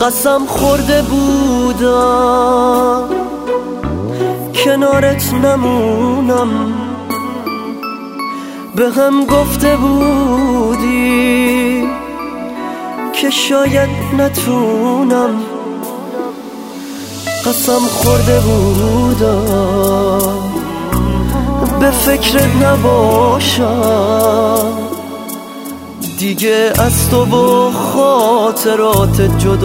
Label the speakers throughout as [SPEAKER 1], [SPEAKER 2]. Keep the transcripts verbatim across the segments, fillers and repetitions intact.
[SPEAKER 1] قسم خورده بودم کنارت نمونم، به هم گفته بودی که شاید نتونم. قسم خورده بودم به فکرت نباشم، دیگه از تو و خاطرات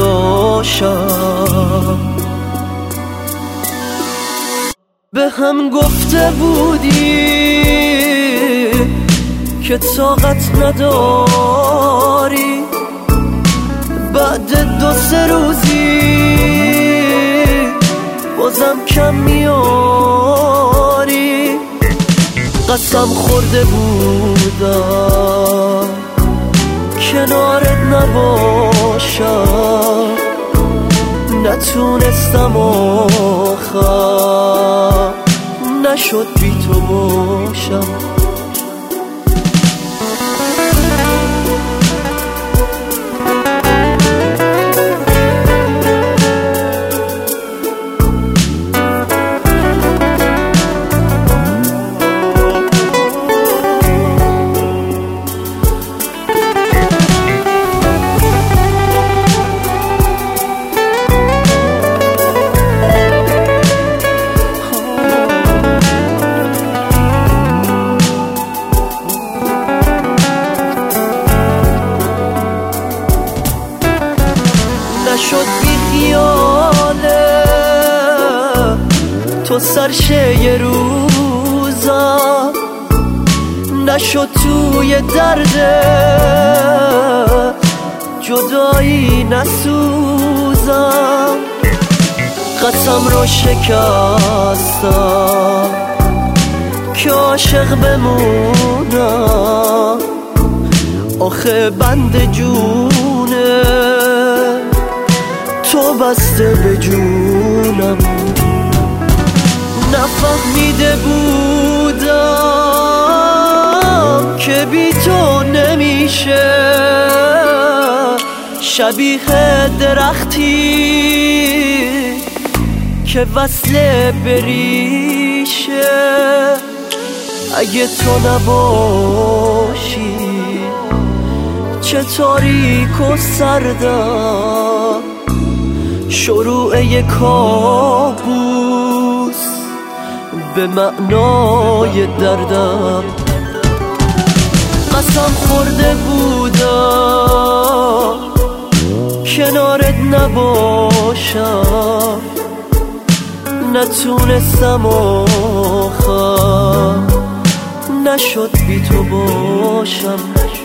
[SPEAKER 1] جداشم. به هم گفته بودی که طاقت نداری، بعد دو سه روزی بازم کم میاری. قسم خورده بودم کنارت نباشم، نتونستم آخر نشد بی تو باشم. نشد بی خیاله تو سرشه یه روزم، نشد توی درد جدایی نسوزم. قسم رو شکستم که عاشق بمونم، آخه بند جونه تو بسته به جونم. نفهمیده بودم که بی تو نمیشه، شبیه درختی که وصله بریشه. اگه تو نباشی چه تاریک و سردم، شروع یک کابوس به معنای دردم. قسم خورده بودم کنارت نباشم، نتونستم آخر نشد بی تو باشم.